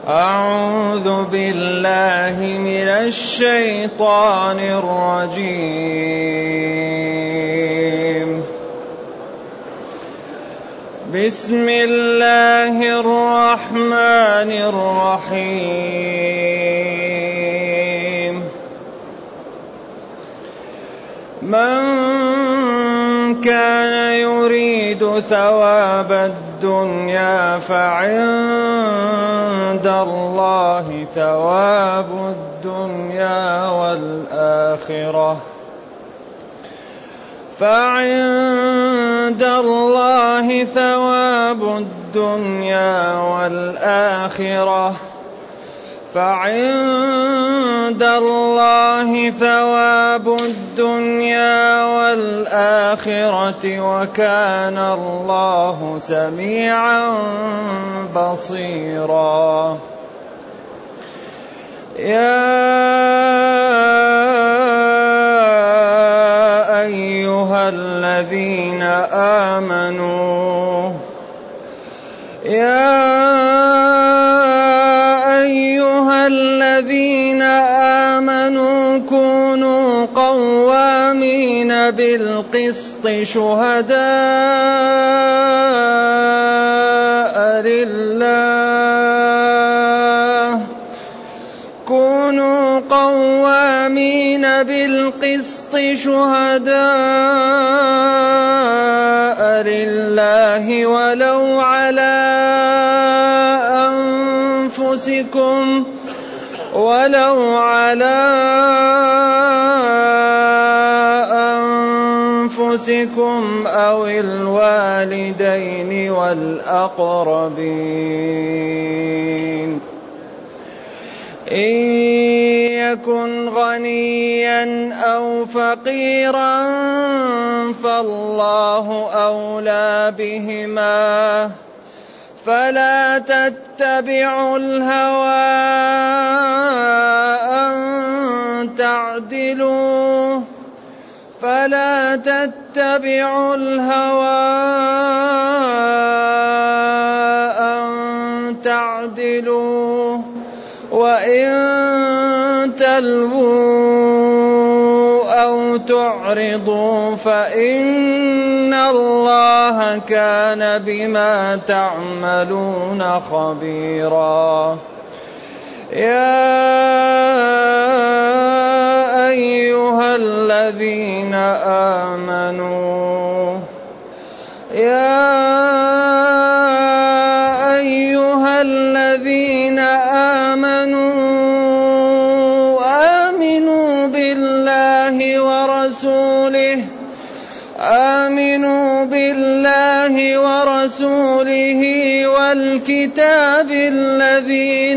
أعوذ بالله من الشيطان الرجيم. بسم الله الرحمن الرحيم. من كان يريد ثواب الدنيا فعند الله ثواب الدنيا والآخرة فعند الله ثواب الدنيا والآخرة فعند الله ثواب الدنيا والآخرة وكان الله سميعا بصيرا. يا أيها الذين آمنوا كونوا قوامين بالقسط شهداء لله ولو على أنفسكم أو الوالدين والأقربين. إن يكن غنيا أو فقيرا فالله أولى بهما فلا تتبعوا الهوى أن تعدلوا وإن تلووا أو تعرضوا فإن الله كان بما تعملون خبيرا. يا أيها الذين آمنوا آمنوا بالله ورسوله والكتاب الذي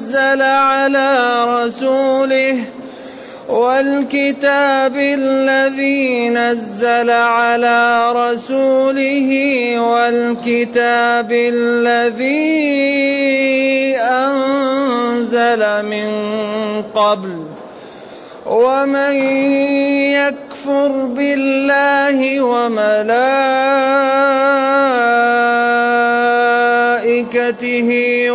نزل على رسوله والكتاب الذي أنزل من قبل ومن يكفر بالله وملائكته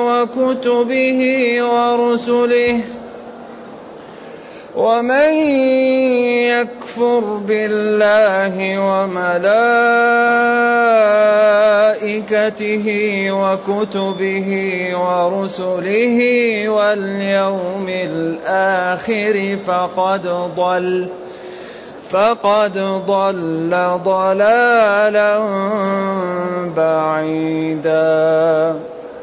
وكتبه ورسله واليوم الآخر فقد ضل ضلالا بعيدا.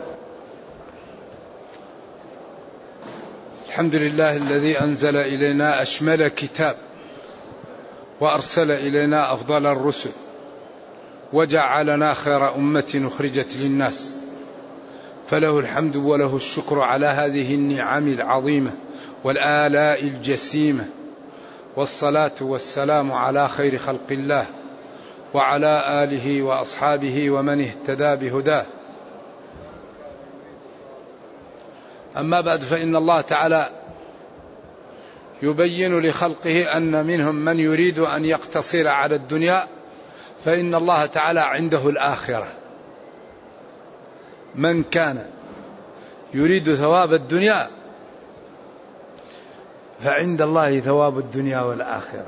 الحمد لله الذي أنزل إلينا أشمل كتاب وأرسل إلينا أفضل الرسل وجعلنا خير أمة أخرجت للناس، فله الحمد وله الشكر على هذه النعم العظيمة والآلاء الجسيمة، والصلاة والسلام على خير خلق الله وعلى آله وأصحابه ومن اهتدى بهداه. أما بعد، فإن الله تعالى يبين لخلقه أن منهم من يريد أن يقتصر على الدنيا، فإن الله تعالى عنده الآخرة. من كان يريد ثواب الدنيا فعند الله ثواب الدنيا والآخرة.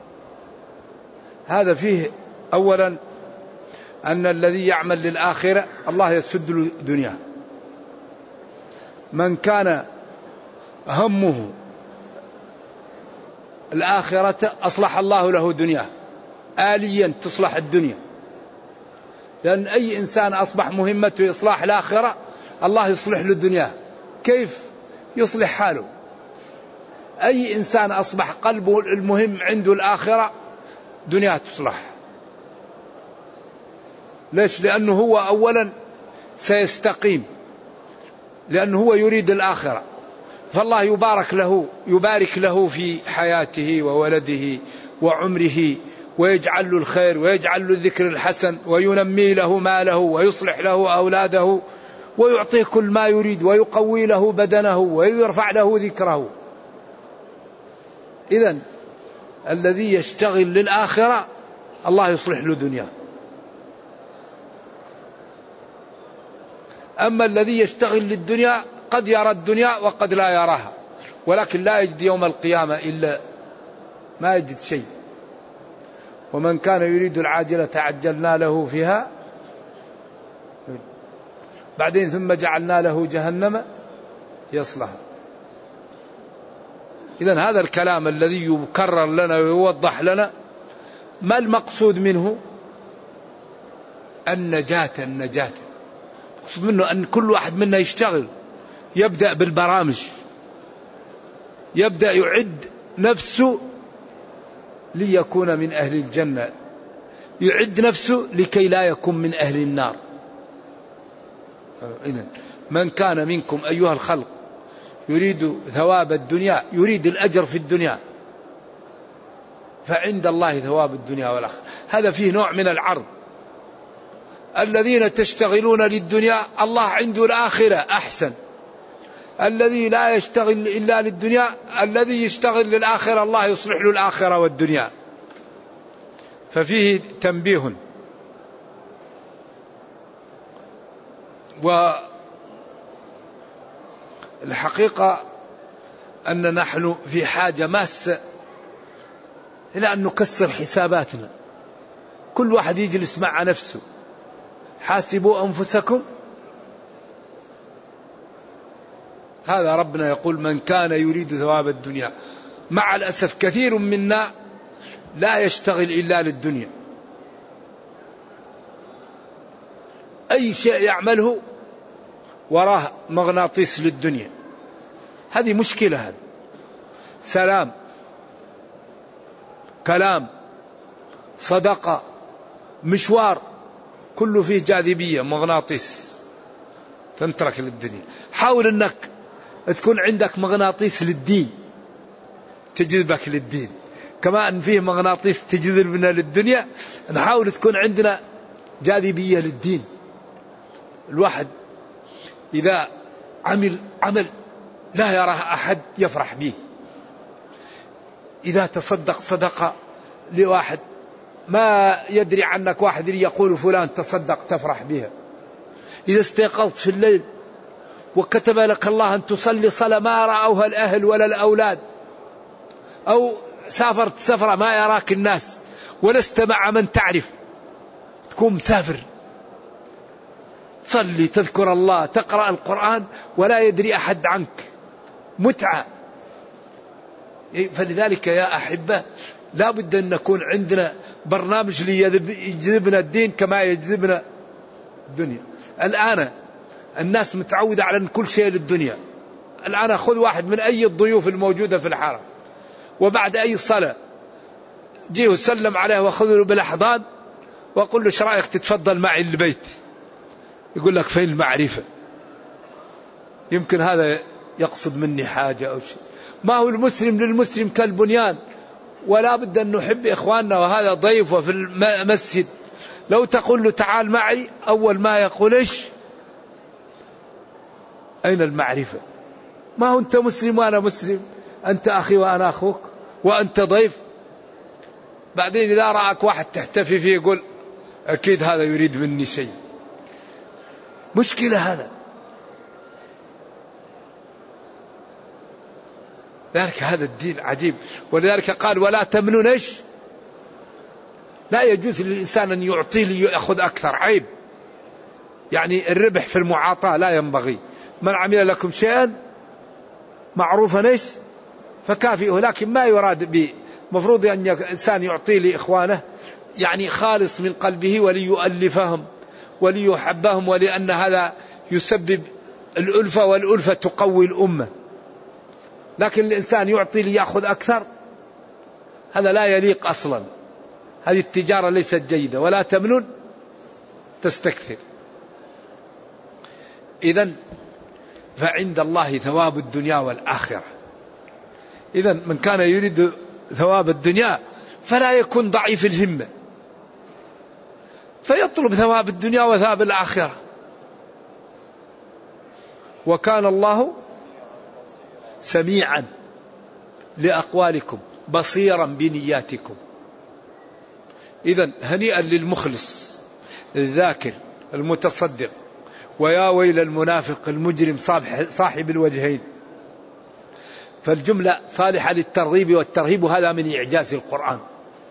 هذا فيه أولا أن الذي يعمل للآخرة الله يسد له دنياه. من كان همه الآخرة أصلح الله له دنياه آليا تصلح الدنيا، لأن أي إنسان أصبح مهمته إصلاح الآخرة الله يصلح له الدنيا. كيف يصلح حاله؟ أي إنسان أصبح قلبه المهم عنده الآخرة دنيا تصلح. ليش؟ لأنه هو أولا سيستقيم، لأنه هو يريد الآخرة، فالله يبارك له في حياته وولده وعمره، ويجعل له الخير ويجعل له الذكر الحسن، وينمي له ماله ويصلح له أولاده ويعطيه كل ما يريد، ويقوي له بدنه ويرفع له ذكره. إذن الذي يشتغل للآخرة الله يصلح له دنياه. أما الذي يشتغل للدنيا قد يرى الدنيا وقد لا يراها، ولكن لا يجد يوم القيامة إلا ما يجد شيء. ومن كان يريد العاجلة عجلنا له فيها بعدين ثم جعلنا له جهنم يصلها. إذن هذا الكلام الذي يكرر لنا ويوضح لنا ما المقصود منه؟ النجاة. المقصود منه أن كل واحد منا يشتغل، يبدأ بالبرامج، يبدأ يعد نفسه ليكون من أهل الجنة، يعد نفسه لكي لا يكون من أهل النار. إذن من كان منكم أيها الخلق يريد ثواب الدنيا، يريد الأجر في الدنيا، فعند الله ثواب الدنيا والآخرة. هذا فيه نوع من العرض. الذين تشتغلون للدنيا الله عنده الآخرة أحسن. الذي لا يشتغل إلا للدنيا، الذي يشتغل للآخرة الله يصلح له الآخرة والدنيا. ففيه تنبيه. والحقيقة أن نحن في حاجة ماسة إلى أن نكسر حساباتنا. كل واحد يجلس مع نفسه، حاسبوا أنفسكم. هذا ربنا يقول من كان يريد ثواب الدنيا. مع الأسف كثير منا لا يشتغل إلا للدنيا، أي شيء يعمله وراه مغناطيس للدنيا. هذه مشكلة. هذا سلام، كلام، صدقة، مشوار، كله فيه جاذبية مغناطيس تنترك للدنيا. حاول أنك تكون عندك مغناطيس للدين تجذبك للدين، كما أن فيه مغناطيس تجذبنا للدنيا. نحاول تكون عندنا جاذبية للدين. الواحد إذا عمل لا يراه أحد يفرح به، إذا تصدق صدقة لواحد ما يدري عنك واحد يقول فلان تصدق تفرح بها، إذا استيقظت في الليل وكتب لك الله أن تصلي صلاة ما رأوها الأهل ولا الأولاد، أو سافرت سفرة ما يراك الناس ولست مع من تعرف، تكون مسافر تصلي تذكر الله تقرأ القرآن ولا يدري أحد عنك، متعة. فلذلك يا أحبة لا بد أن نكون عندنا برنامج ليجذبنا الدين كما يجذبنا الدنيا. الآن الناس متعودة على أن كل شيء للدنيا. الآن خذ واحد من أي الضيوف الموجودة في الحرم وبعد أي صلاة جيه وسلم عليه وخذه بالأحضان وقل له ايش رأيك تتفضل معي البيت، يقول لك فين المعرفة؟ يمكن هذا يقصد مني حاجة أو شيء. ما هو المسلم للمسلم كالبنيان، ولا بد أن نحب إخواننا، وهذا ضيف وفي المسجد لو تقول له تعال معي أول ما يقول إيش؟ أين المعرفة؟ ما هو أنت مسلم وأنا مسلم، أنت أخي وأنا أخوك وأنت ضيف. بعدين إذا رأك واحد تحتفي فيه يقول أكيد هذا يريد مني شيء. مشكلة هذا. ذلك هذا الدين عجيب. ولذلك قال ولا تمنن ايش؟ لا يجوز للإنسان أن يعطي ليأخذ أكثر، عيب. يعني الربح في المعاطاة لا ينبغي. من عمل لكم شيئا معروفا ايش؟ فكافئه. لكن ما يراد به، مفروض أن الإنسان يعطي لإخوانه يعني خالص من قلبه وليؤلفهم وليحبهم، ولأن هذا يسبب الألفة، والألفة تقوي الأمة. لكن الإنسان يعطي ليأخذ أكثر، هذا لا يليق أصلا. هذه التجارة ليست جيدة. ولا تمنن تستكثر. إذن فعند الله ثواب الدنيا والآخرة. إذن من كان يريد ثواب الدنيا فلا يكون ضعيف الهمة، فيطلب ثواب الدنيا وثواب الآخرة. وكان الله سميعا لأقوالكم بصيرا بنياتكم. إذن هنيئا للمخلص الذاكر المتصدق، ويا ويل المنافق المجرم صاحب الوجهين. فالجملة صالحة للترغيب والترهيب، وهذا من إعجاز القرآن.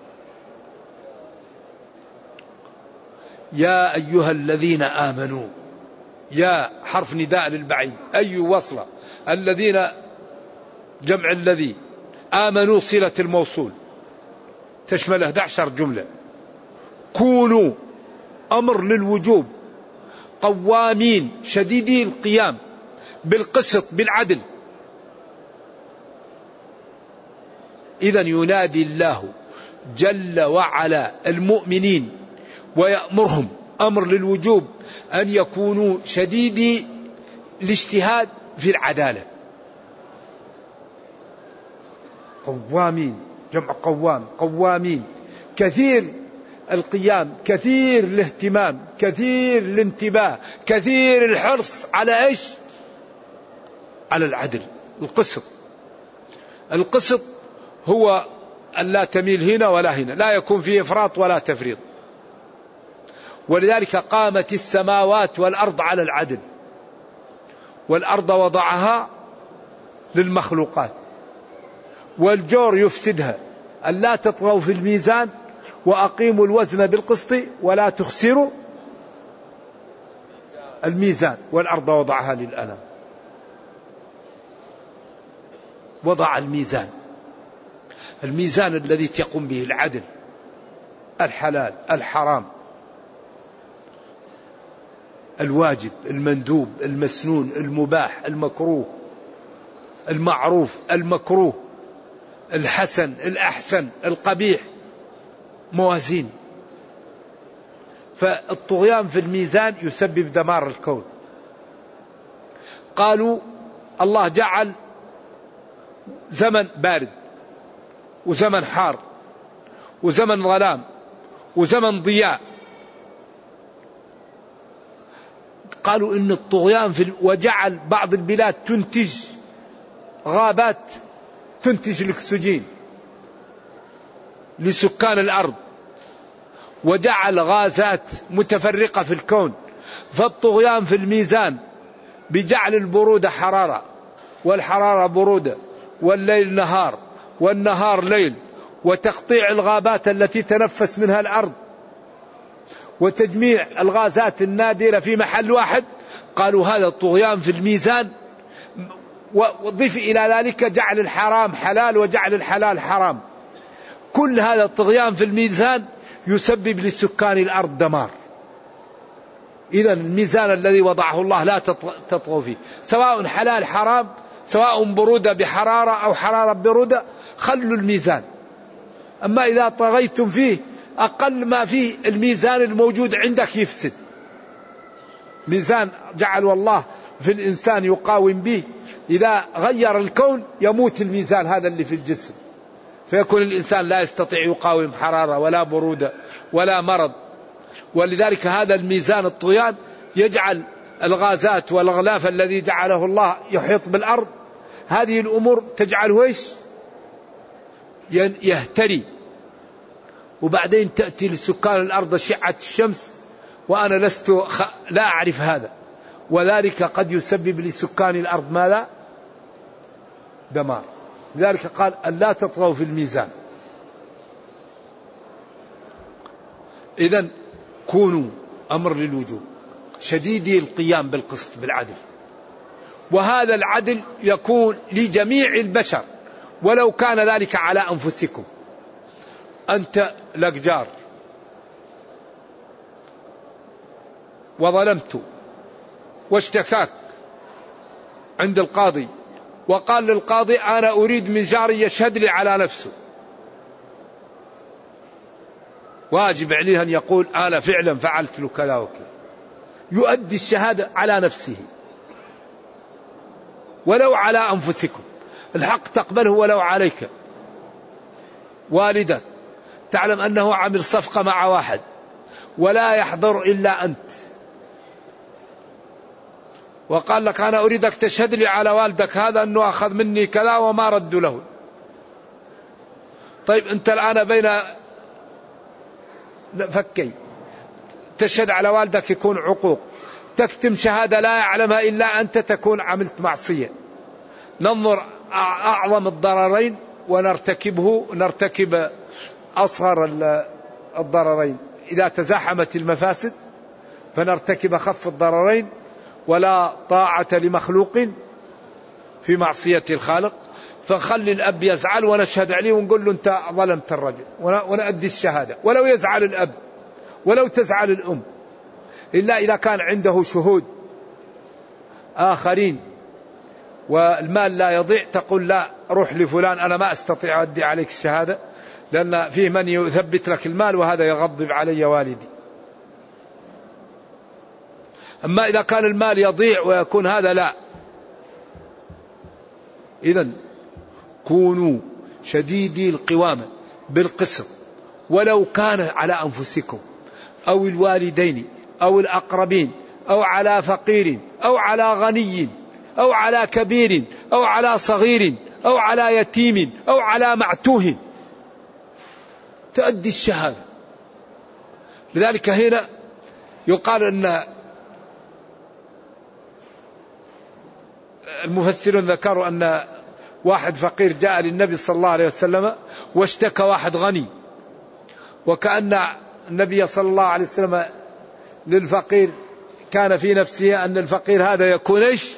يا أيها الذين آمنوا، يا حرف نداء للبعيد، أي وصلة، الذين جمع الذي، آمنوا صلة الموصول تشمل 11 جملة. كونوا أمر للوجوب، قوامين شديدي القيام بالقسط بالعدل. إذن ينادي الله جل وعلا المؤمنين ويأمرهم أمر للوجوب أن يكونوا شديدي الاجتهاد في العدالة. قوامين، جمع قوام، قوامين، كثير القيام، كثير الاهتمام، كثير الانتباه، كثير الحرص على ايش؟ على العدل، القسط. القسط هو أن لا تميل هنا ولا هنا، لا يكون فيه إفراط ولا تفريط. ولذلك قامت السماوات والأرض على العدل، والأرض وضعها للمخلوقات، والجور يفسدها. أن لا تطغوا في الميزان وأقيموا الوزن بالقسط ولا تخسروا الميزان، والأرض وضعها للأنام. وضع الميزان، الميزان الذي تقوم به العدل، الحلال الحرام، الواجب المندوب المسنون المباح المكروه المعروف المكروه الحسن الأحسن القبيح، موازين. فالطغيان في الميزان يسبب دمار الكون. قالوا الله جعل زمن بارد وزمن حار وزمن ظلام وزمن ضياء. قالوا إن الطغيان وجعل بعض البلاد تنتج غابات تنتج الأكسجين لسكان الأرض، وجعل غازات متفرقة في الكون. فالطغيان في الميزان بجعل البرودة حرارة والحرارة برودة والليل نهار والنهار ليل، وتقطيع الغابات التي تنفس منها الأرض، وتجميع الغازات النادرة في محل واحد. قالوا هذا الطغيان في الميزان. وضيف إلى ذلك جعل الحرام حلال وجعل الحلال حرام. كل هذا الطغيان في الميزان يسبب لسكان الأرض دمار. إذا الميزان الذي وضعه الله لا تطغوا فيه، سواء حلال حرام، سواء برودة بحرارة أو حرارة برودة، خلوا الميزان. أما إذا طغيتم فيه أقل ما فيه الميزان الموجود عندك يفسد. ميزان جعل والله في الإنسان يقاوم به، إذا غير الكون يموت الميزان هذا اللي في الجسم، فيكون الإنسان لا يستطيع يقاوم حرارة ولا برودة ولا مرض. ولذلك هذا الميزان الطغيان يجعل الغازات والغلاف الذي جعله الله يحيط بالأرض، هذه الأمور تجعله ايش؟ يهتري. وبعدين تأتي لسكان الأرض أشعة الشمس، وأنا لا أعرف هذا، وذلك قد يسبب لسكان الأرض ماذا؟ دمار. لذلك قال ألا تطغوا في الميزان. إذن كونوا أمر للوجوب شديدي القيام بالقسط بالعدل، وهذا العدل يكون لجميع البشر ولو كان ذلك على أنفسكم. أنت لك جار وظلمت واشتكاك عند القاضي، وقال للقاضي أنا أريد من جاري يشهد لي على نفسه، واجب عليه أن يقول أنا فعلا فعلت له كذا وكذا، يؤدي الشهادة على نفسه ولو على أنفسكم. الحق تقبله ولو عليك. والدك تعلم أنه عمل صفقة مع واحد ولا يحضر إلا أنت، وقال لك أنا أريدك تشهد لي على والدك هذا أنه أخذ مني كذا وما رد له. طيب أنت الآن بين فكي، تشهد على والدك يكون عقوق، تكتم شهادة لا يعلمها إلا أنت تكون عملت معصية. ننظر أعظم الضررين نرتكب أصغر الضررين. إذا تزاحمت المفاسد فنرتكب أخف الضررين، ولا طاعة لمخلوق في معصية الخالق. فنخلي الأب يزعل ونشهد عليه ونقول له أنت ظلمت الرجل ونأدي الشهادة، ولو يزعل الأب ولو تزعل الأم، إلا إذا كان عنده شهود آخرين والمال لا يضيع تقول لا روح لفلان أنا ما أستطيع أدي عليك الشهادة لأن فيه من يثبت لك المال وهذا يغضب علي والدي. أما إذا كان المال يضيع ويكون هذا لا. إذن كونوا شديدي القوامة بالقسط ولو كان على أنفسكم أو الوالدين أو الأقربين أو على فقير أو على غني أو على كبير أو على صغير أو على يتيم أو على معتوه، تؤدي الشهادة. لذلك هنا يقال أن المفسرون ذكروا أن واحد فقير جاء للنبي صلى الله عليه وسلم واشتكى واحد غني، وكأن النبي صلى الله عليه وسلم للفقير كان في نفسه أن الفقير هذا يكون إيش؟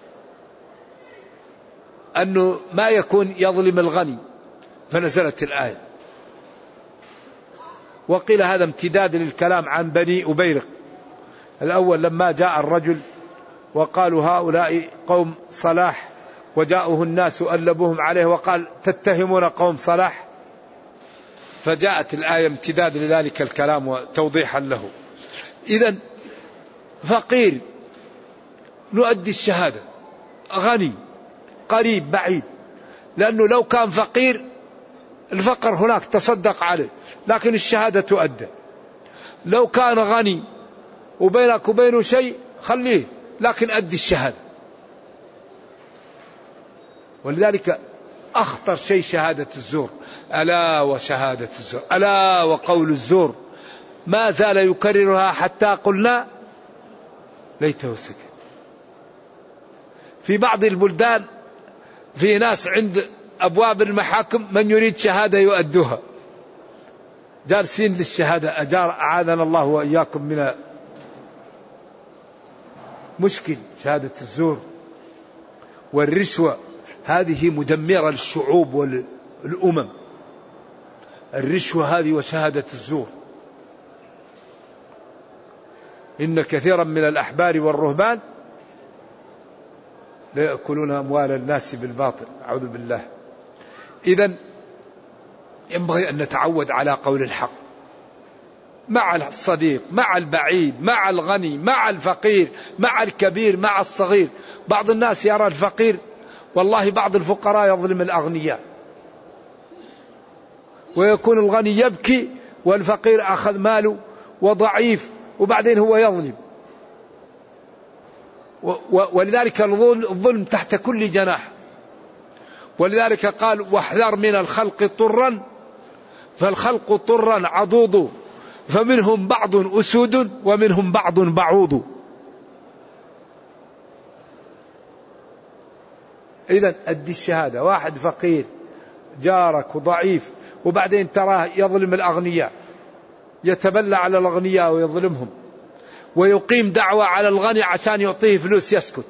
أنه ما يكون يظلم الغني، فنزلت الآية. وقيل هذا امتداد للكلام عن بني أبيرق الأول لما جاء الرجل وقالوا هؤلاء قوم صلاح وجاءه الناس ألبوهم عليه وقال تتهمون قوم صلاح، فجاءت الآية امتداد لذلك الكلام وتوضيحا له. إذن فقير نؤدي الشهادة، غني قريب بعيد، لأنه لو كان فقير الفقر هناك تصدق عليه لكن الشهادة تؤدى. لو كان غني وبينك وبينه شيء خليه لكن أدي الشهادة. ولذلك أخطر شيء شهادة الزور، ألا وشهادة الزور، ألا وقول الزور، ما زال يكررها حتى قلنا ليته سكت. في بعض البلدان في ناس عند أبواب المحاكم من يريد شهادة يؤدوها، جالسين للشهادة أجار أعاذنا الله وإياكم من مشكل شهادة الزور والرشوة. هذه مدمرة للشعوب والأمم، الرشوة هذه وشهادة الزور. إن كثيرا من الأحبار والرهبان لا يأكلون أموال الناس بالباطل، أعوذ بالله. إذن ينبغي أن نتعود على قول الحق مع الصديق، مع البعيد، مع الغني، مع الفقير، مع الكبير، مع الصغير. بعض الناس يرى الفقير، والله بعض الفقراء يظلم الأغنياء، ويكون الغني يبكي والفقير أخذ ماله وضعيف وبعدين هو يظلم. ولذلك الظلم تحت كل جناح. ولذلك قال واحذر من الخلق طرا فالخلق طرا عضوض فمنهم بعض أسود ومنهم بعض بعوض. إذن أدي الشهادة. واحد فقير جارك وضعيف، وبعدين تراه يظلم الأغنياء، يتبلى على الأغنياء ويظلمهم، ويقيم دعوة على الغني عشان يعطيه فلوس يسكت.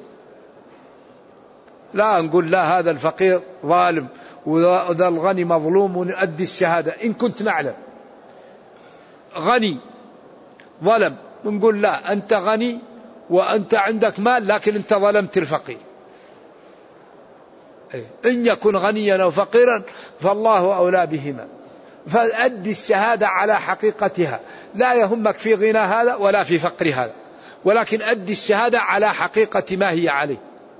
لا، نقول لا، هذا الفقير ظالم وذا الغني مظلوم، ونؤدي الشهادة. إن كنت نعلم غني ظلم، نقول لا، أنت غني وأنت عندك مال لكن أنت ظلمت الفقير. إن يكن غنيا أو فقيرا فالله أولى بهما، فأدي الشهادة على حقيقتها، لا يهمك في غنى هذا ولا في فقر هذا، ولكن أدي الشهادة على حقيقة ما هي عليه.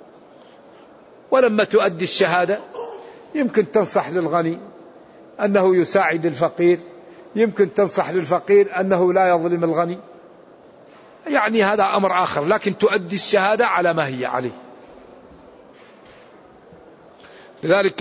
ولما تؤدي الشهادة يمكن تنصح للغني أنه يساعد الفقير، يمكن تنصح للفقير أنه لا يظلم الغني، يعني هذا أمر آخر، لكن تؤدي الشهادة على ما هي عليه. لذلك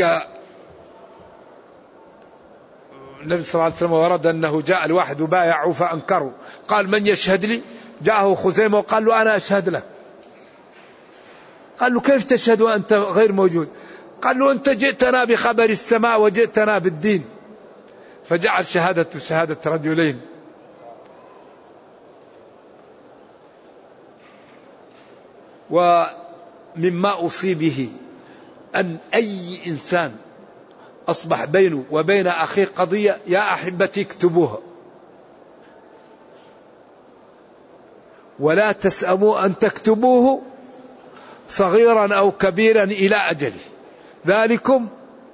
النبي صلى الله عليه وسلم ورد أنه جاء الواحد وبايعوا فأنكروا، قال من يشهد لي؟ جاءه خزيمة وقال له أنا أشهد لك. قال له كيف تشهد وأنت غير موجود؟ قال له أنت جئتنا بخبر السماء وجئتنا بالدين. فجعل شهادة رجلين. ومما أوصي به أن أي إنسان أصبح بينه وبين أخيه قضية، يا أحبتي اكتبوها، ولا تسأموا أن تكتبوه صغيرا أو كبيرا إلى أجله، ذلكم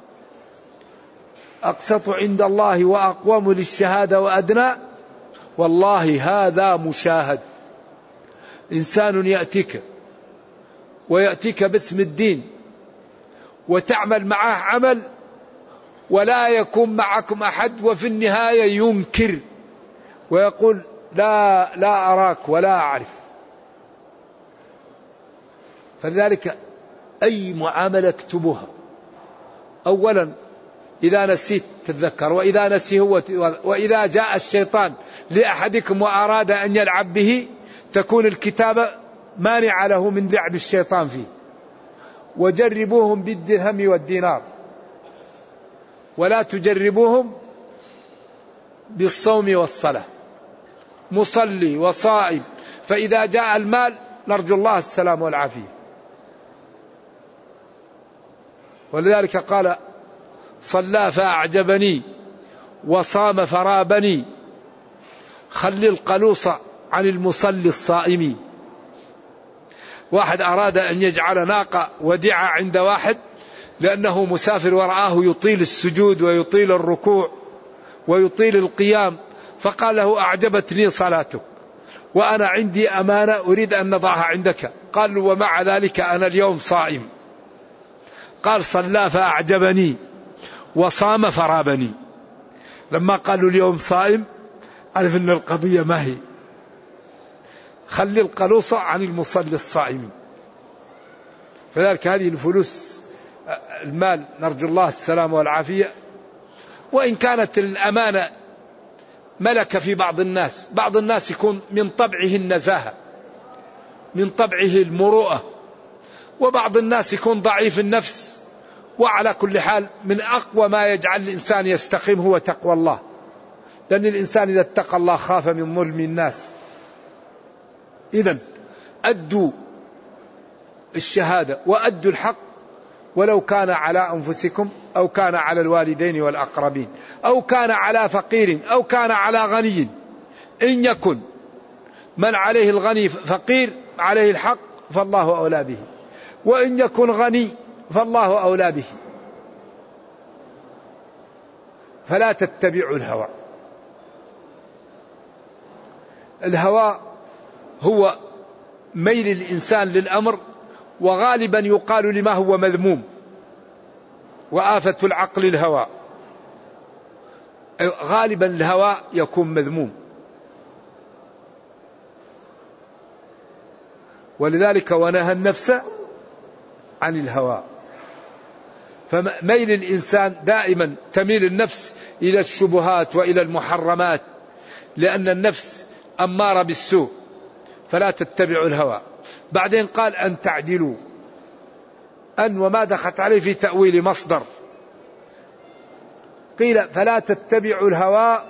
أقسط عند الله وأقوم للشهادة وأدنى، والله هذا مشاهد. إنسان يأتيك باسم الدين وتعمل معه عمل ولا يكون معكم أحد، وفي النهاية ينكر ويقول لا أراك ولا أعرف. فلذلك أي معاملة اكتبوها. أولا إذا نسيت تتذكر، وإذا نسيه وإذا جاء الشيطان لأحدكم وأراد أن يلعب به تكون الكتابة مانعة له من لعب الشيطان فيه. وجربوهم بالدرهم والدينار، ولا تجربوهم بالصوم والصلاة. مصلي وصائم، فإذا جاء المال نرجو الله السلام والعافية. ولذلك قال صلى فأعجبني وصام فرابني، خلي القلوص عن المصلي الصائم. واحد أراد أن يجعل ناقة وديعة عند واحد لأنه مسافر ورآه يطيل السجود ويطيل الركوع ويطيل القيام، فقال له أعجبتني صلاتك وأنا عندي أمانة أريد أن نضعها عندك. قال له ومع ذلك أنا اليوم صائم. قال صلى فأعجبني وصام فرابني. لما قالوا اليوم صائم عرف أن القضية ما هي. خلي القلوص عن المصلي الصائم. فذلك هذه الفلوس المال نرجو الله السلام والعافية. وإن كانت الأمانة ملكة في بعض الناس يكون من طبعه النزاهة، من طبعه المروءة، وبعض الناس يكون ضعيف النفس. وعلى كل حال من أقوى ما يجعل الإنسان يستقيم هو تقوى الله، لأن الإنسان إذا اتقى الله خاف من ظلم الناس. إذن أدوا الشهادة وأدوا الحق، ولو كان على أنفسكم أو كان على الوالدين والأقربين أو كان على فقير أو كان على غني. إن يكن من عليه الغني فقير عليه الحق فالله أولى به، وإن يكن غني فالله أولى به. فلا تتبعوا الهوى. الهوى هو ميل الإنسان للأمر، وغالبا يقال لما هو مذموم. وآفة العقل الهوى، غالبا الهوى يكون مذموم. ولذلك ونهى النفس عن الهوى. فميل الإنسان دائما تميل النفس إلى الشبهات وإلى المحرمات، لأن النفس أمارة بالسوء، فلا تتبعوا الهوى. بعدين قال أن تعدلوا، أن وما دخلت عليه في تأويل مصدر، قيل فلا تتبعوا الهوى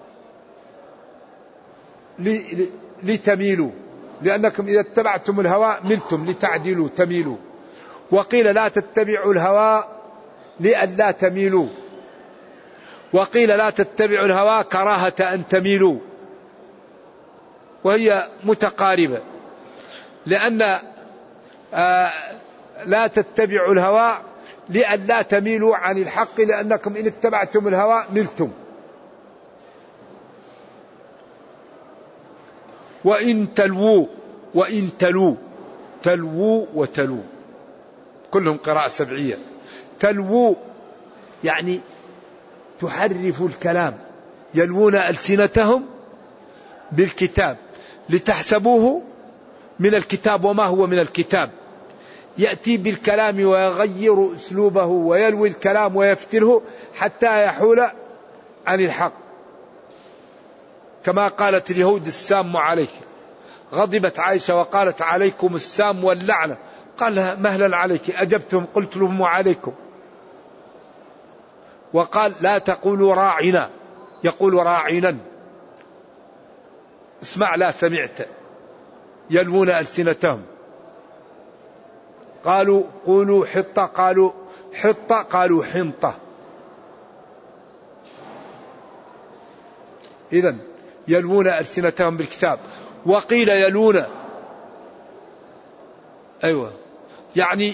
لتميلوا، لأنكم إذا اتبعتم الهوى ملتم، لتعدلوا تميلوا. وقيل لا تتبعوا الهوى لئلا تميلوا. وقيل لا تتبعوا الهوى كراهة أن تميلوا، وهي متقاربة، لأن لا تتبعوا الهوى لئلا تميلوا عن الحق، لأنكم إن اتبعتم الهوى ملتم. وإن تلووا وتلووا كلهم قراءة سبعية. تلووا يعني تحرفوا الكلام، يلوون ألسنتهم بالكتاب لتحسبوه من الكتاب وما هو من الكتاب. يأتي بالكلام ويغير أسلوبه ويلوي الكلام ويفتره حتى يحول عن الحق، كما قالت اليهود السام عليك. غضبت عائشة وقالت عليكم السام واللعنة، قال لها مهلا عليك، أجبتهم قلت لهم عليكم. وقال لا تقولوا راعنا، يقول راعنا، اسمع لا سمعت، يلوون ألسنتهم. قالوا قولوا حطة، قالوا حطة، قالوا حنطة. إذن يلوون ألسنتهم بالكتاب. وقيل يلوون، أيوة يعني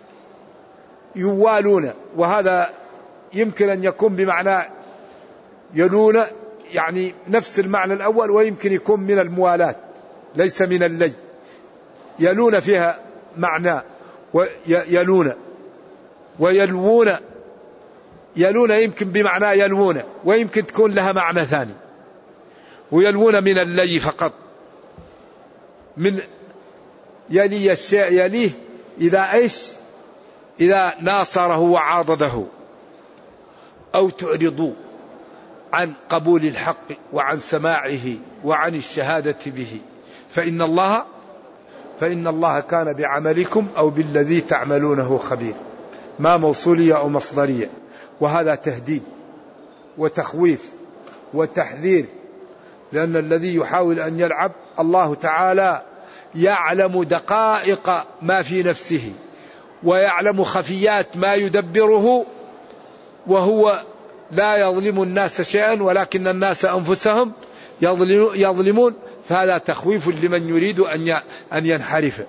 يوالون، وهذا يمكن أن يكون بمعنى يلون يعني نفس المعنى الأول، ويمكن يكون من الموالاة ليس من اللي. يلون فيها معنى ويلون ويلوون. يلون يمكن بمعنى يلوون، ويمكن تكون لها معنى ثاني. ويلوون من اللي فقط، من يلي الشيء يليه إذا إيش، إذا ناصره وعاضده، أو تعرضوا عن قبول الحق وعن سماعه وعن الشهادة به، فإن الله كان بعملكم أو بالذي تعملونه خبير. ما موصولية أو مصدرية، وهذا تهديد وتخويف وتحذير، لأن الذي يحاول أن يلعب الله تعالى يعلم دقائق ما في نفسه ويعلم خفيات ما يدبره، وهو لا يظلم الناس شيئا ولكن الناس أنفسهم يظلمون. فهذا تخويف لمن يريد أن ينحرف.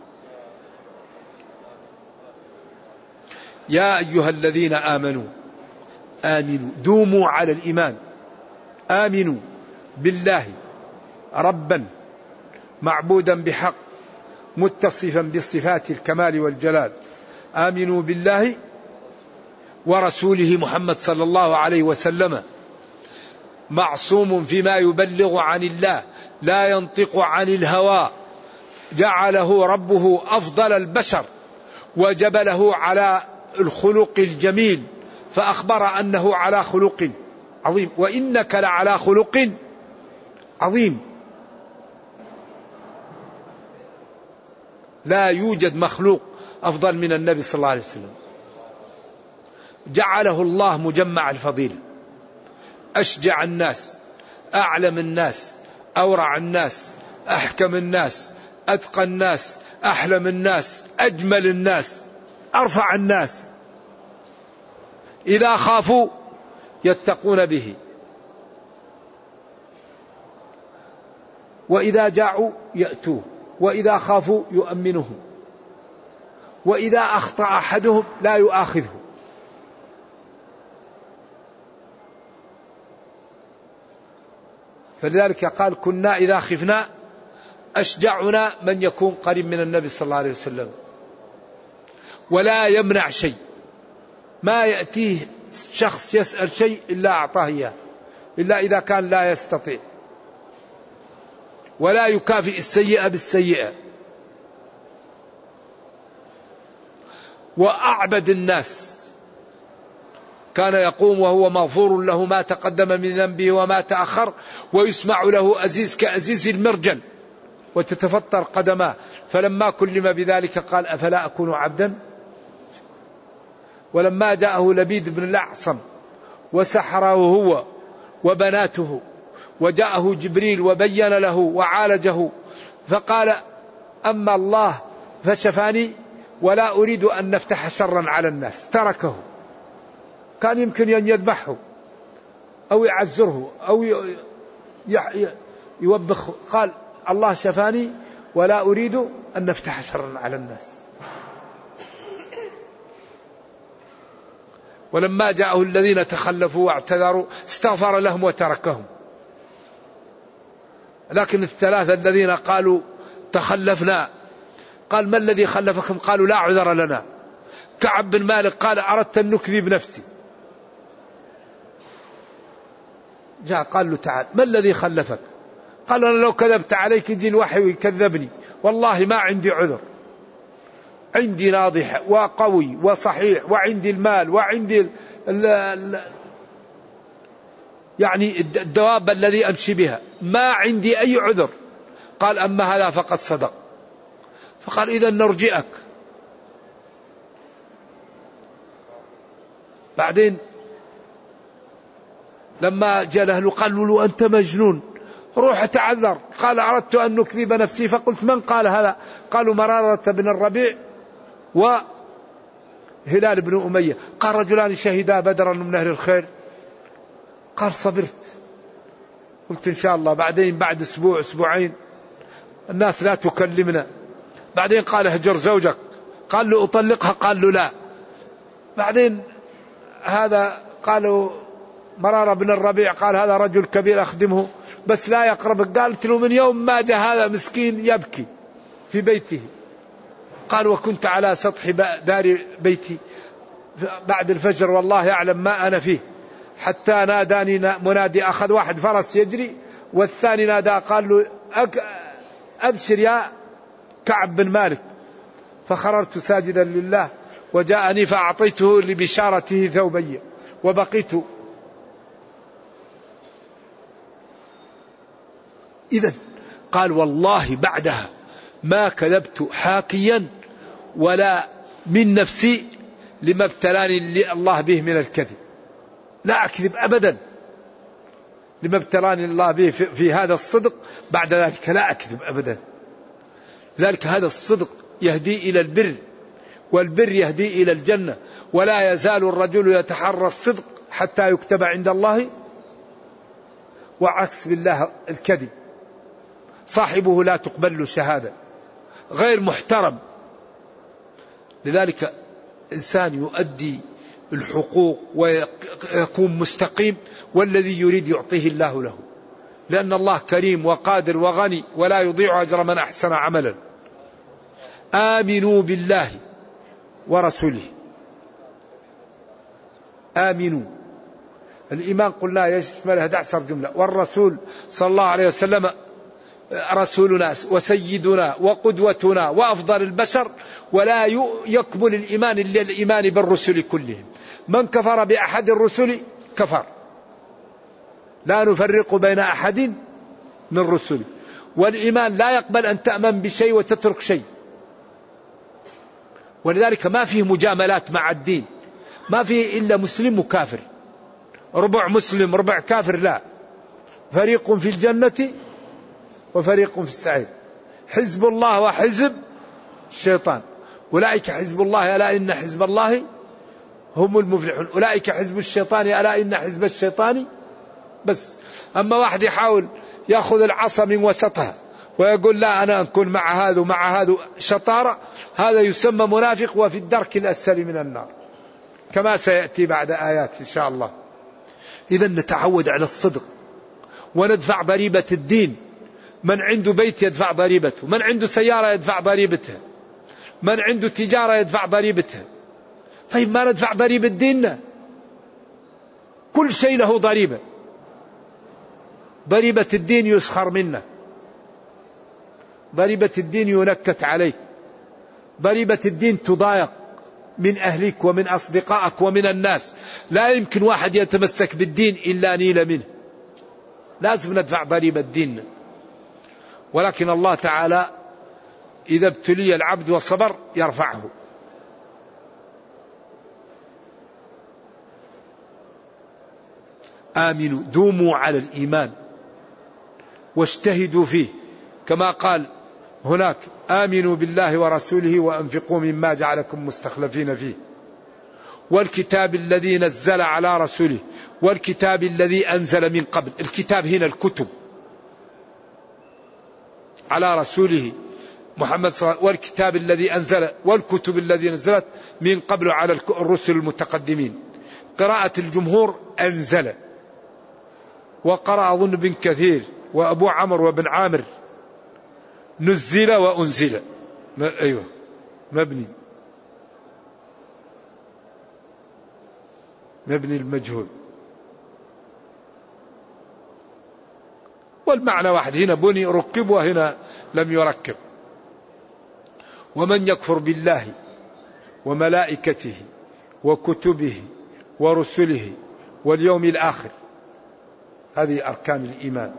يا أيها الذين آمنوا دوموا على الإيمان. آمنوا بالله ربا معبودا بحق متصفا بالصفات الكمال والجلال. آمنوا بالله ورسوله محمد صلى الله عليه وسلم، معصوم فيما يبلغ عن الله، لا ينطق عن الهوى، جعله ربه أفضل البشر وجبله على الخلق الجميل، فأخبر أنه على خلق عظيم، وإنك لعلى خلق عظيم. لا يوجد مخلوق أفضل من النبي صلى الله عليه وسلم. جعله الله مجمع الفضيلة، أشجع الناس، أعلم الناس، أورع الناس، أحكم الناس، أتقى الناس، أحلم الناس، أجمل الناس، أرفع الناس. إذا خافوا يتقون به، وإذا جاعوا يأتوه، وإذا خافوا يؤمنهم، وإذا أخطأ أحدهم لا يؤاخذه. فلذلك قال كنا إذا خفنا أشجعنا من يكون قريب من النبي صلى الله عليه وسلم. ولا يمنع شيء، ما يأتيه شخص يسأل شيء إلا أعطاه إياه، إلا إذا كان لا يستطيع. ولا يكافئ السيئة بالسيئة. وأعبد الناس، كان يقوم وهو مغفور له ما تقدم من ذنبه وما تأخر، ويسمع له أزيز كأزيز المرجل وتتفطر قدماه. فلما كلم بذلك قال أفلا أكون عبدا. ولما جاءه لبيد بن الأعصم وسحره هو وبناته، وجاءه جبريل وبين له وعالجه، فقال أما الله فشفاني ولا أريد أن نفتح شرا على الناس، تركه. كان يمكن أن يذبحه أو يعزره أو يوبخه، قال الله شفاني ولا أريد أن نفتح شرا على الناس. ولما جاءه الذين تخلفوا واعتذروا استغفر لهم وتركهم. لكن الثلاثة الذين قالوا تخلفنا، قال ما الذي خلفكم؟ قالوا لا عذر لنا. كعب بن مالك قال أردت أن نكذب نفسي. جاء قال له تعال ما الذي خلفك؟ قال أنا لو كذبت عليك يجي الوحي ويكذبني، والله ما عندي عذر، عندي ناضح وقوي وصحيح وعندي المال وعندي يعني الدواب الذي أمشي بها، ما عندي أي عذر. قال أما هذا فقد صدق. فقال إذا نرجئك. بعدين لما جاء له قالوا له أنت مجنون، روح تعذر. قال أردت أن نكذب نفسي فقلت من قال هذا؟ قالوا مرارة بن الربيع وهلال بن أمية. قال رجلان شهدا بدرا من أهل الخير. قال صبرت، قلت إن شاء الله. بعدين بعد أسبوع أسبوعين الناس لا تكلمنا. بعدين قال اهجر زوجك، قال له أطلقها، قال له لا. بعدين هذا قالوا مرارة بن الربيع قال هذا رجل كبير أخدمه بس لا يقربك. قالت له من يوم ما جاء هذا مسكين يبكي في بيته. قال وكنت على سطح دار بيتي بعد الفجر والله يعلم ما أنا فيه، حتى ناداني منادي، أخذ واحد فرس يجري والثاني نادى قال له أبشر يا كعب بن مالك. فخررت ساجدا لله وجاءني فأعطيته لبشارته ثوبي وبقيت. إذن قال والله بعدها ما كذبت حاكيا ولا من نفسي لما ابتلاني الله به من الكذب، لا أكذب أبدا لما ابتلاني الله به في هذا الصدق، بعد ذلك لا أكذب أبدا. ذلك هذا الصدق يهدي إلى البر، والبر يهدي إلى الجنة، ولا يزال الرجل يتحرى الصدق حتى يكتب عند الله. وعكس بالله الكذب صاحبه لا تقبل له شهادة، غير محترم. لذلك إنسان يؤدي الحقوق ويكون مستقيم، والذي يريد يعطيه الله له، لأن الله كريم وقادر وغني ولا يضيع أجر من أحسن عملا. آمنوا بالله ورسوله. آمنوا، الإيمان قلنا يشمل 11 جملة، والرسول صلى الله عليه وسلم رسولنا وسيدنا وقدوتنا وأفضل البشر، ولا يكمل الإيمان إلا الإيمان بالرسل كلهم. من كفر بأحد الرسل كفر، لا نفرق بين أحد من رسله. والإيمان لا يقبل أن تأمن بشيء وتترك شيء، ولذلك ما فيه مجاملات مع الدين، ما فيه إلا مسلم وكافر، ربع مسلم ربع كافر، لا، فريق في الجنة وفريق في السعير، حزب الله وحزب الشيطان، أولئك حزب الله ألا إن حزب الله هم المفلحون، أولئك حزب الشيطان ألا إن حزب الشيطان. بس أما واحد يحاول يأخذ العصا من وسطها ويقول لا أنا أكون مع هذا ومع هذا شطارة، هذا يسمى منافق وفي الدرك الأسفل من النار، كما سيأتي بعد آيات إن شاء الله. إذا نتعود على الصدق وندفع ضريبة الدين. من عنده بيت يدفع ضريبته، من عنده سيارة يدفع ضريبتها، من عنده تجارة يدفع ضريبتها. طيب ما ندفع ضريبة ديننا؟ كل شيء له ضريبة. ضريبة الدين يسخر منا، ضريبة الدين ينكت عليك، ضريبة الدين تضايق من أهلك ومن أصدقائك ومن الناس. لا يمكن واحد يتمسك بالدين إلا نيل منه، لازم ندفع ضريبة ديننا. ولكن الله تعالى إذا ابتلي العبد وصبر آمنوا دوموا على الإيمان واجتهدوا فيه، كما قال هناك آمنوا بالله ورسوله وأنفقوا مما جعلكم مستخلفين فيه، والكتاب الذي نزل على رسوله والكتاب الذي أنزل من قبل. الكتاب هنا الكتب على رسوله محمد صلى الله عليه وسلم، والكتاب الذي أنزل والكتب الذي نزلت من قبل على الرسل المتقدمين. قراءة الجمهور أنزل، وقرأ أظن بن كثير وأبو عمرو وابن عامر نزل وأنزل. أيوه مبني المجهول، والمعنى واحد، هنا بني ركب وهنا لم يركب. ومن يكفر بالله وملائكته وكتبه ورسله واليوم الآخر، هذه أركان الإيمان،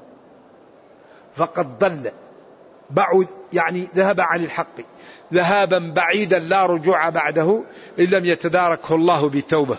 فقد ضل بعد، يعني ذهب عن الحق ذهابا بعيدا لا رجوع بعده إن لم يتداركه الله بتوبة.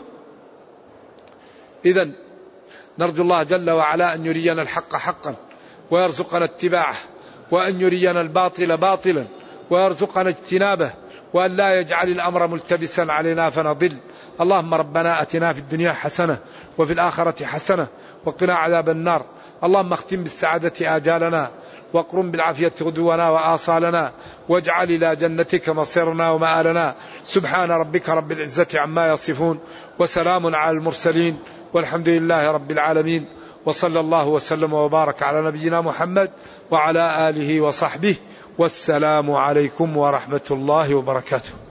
إذن نرجو الله جل وعلا أن يرينا الحق حقا ويرزقنا اتباعه، وأن يرينا الباطل باطلا ويرزقنا اجتنابه، وأن لا يجعل الأمر ملتبسا علينا فنضل. اللهم ربنا أتنا في الدنيا حسنة وفي الآخرة حسنة وقنا عذاب النار. اللهم اختم بالسعادة آجالنا، واقرم بالعافية غدونا وآصالنا، واجعل إلى جنتك مصيرنا ومآلنا. سبحان ربك رب العزة عما يصفون، وسلام على المرسلين، والحمد لله رب العالمين، وصلى الله وسلم وبارك على نبينا محمد وعلى آله وصحبه، والسلام عليكم ورحمة الله وبركاته.